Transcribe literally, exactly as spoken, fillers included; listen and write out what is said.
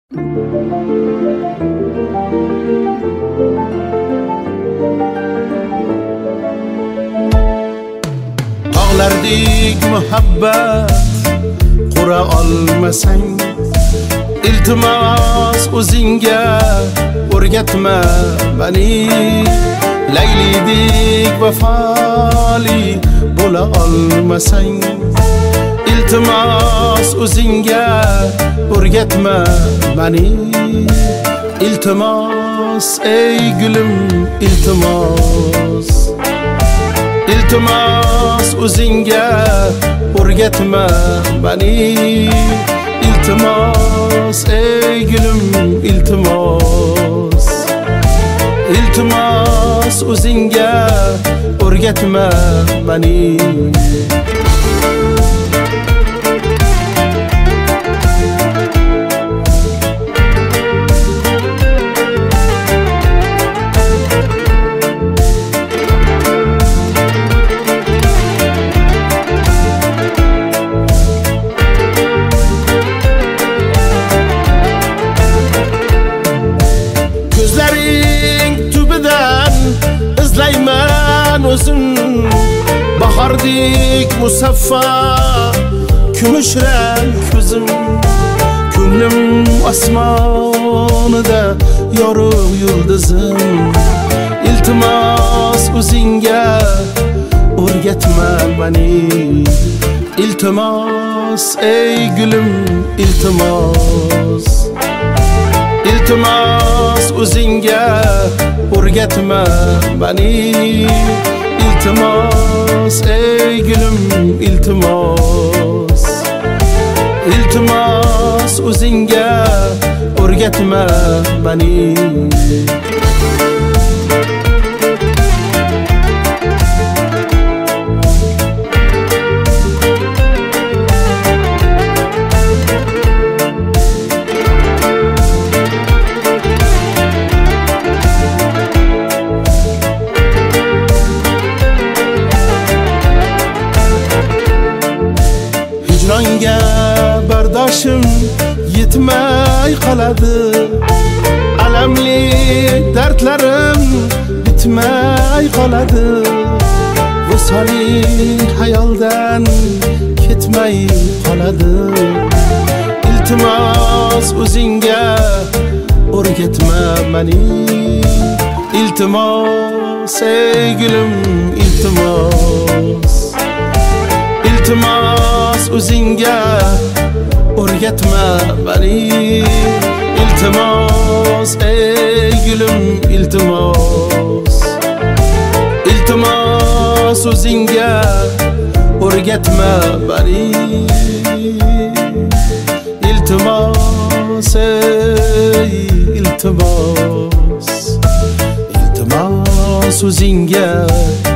Tog'lardek muhabbat qura olmasang, iltimos o'zingga o'rgatma meni. Laylidek vafoli bo'la olmasang, iltimos o'zingga o'rgatma meni. Iltimos ey gulim, iltimos, iltimos o'zingga o'rgatma meni. Iltimos ey gulim, iltimos, iltimos o'zingga o'rgatma meni. izlayman o'zim, bahordek musaffo kumush rang ko'zim. Ko'nglim osmonida yorug' yulduzim. Iltimos o'zingga o'rgatma meni. Iltimos ey gulim, iltimos, iltimos o'zingga o'rgatma meni. Iltimos ey gulim, iltimos, iltimos o'zingga o'rgatma meni. Hicronga bardoshim yetmay qoladi, alamli dardlarim bitmay qoladi. Visoling xayoldan ketmay qoladi. Iltimos o'zingga o'rgatma meni. Iltimos ey gulim, iltimos, iltimos o'zingga o'rgatma meni. Iltimos ey gulim, iltimos, iltimos o'zingga o'rgatma meni. Iltimos ey iltimos, iltimos o'zingga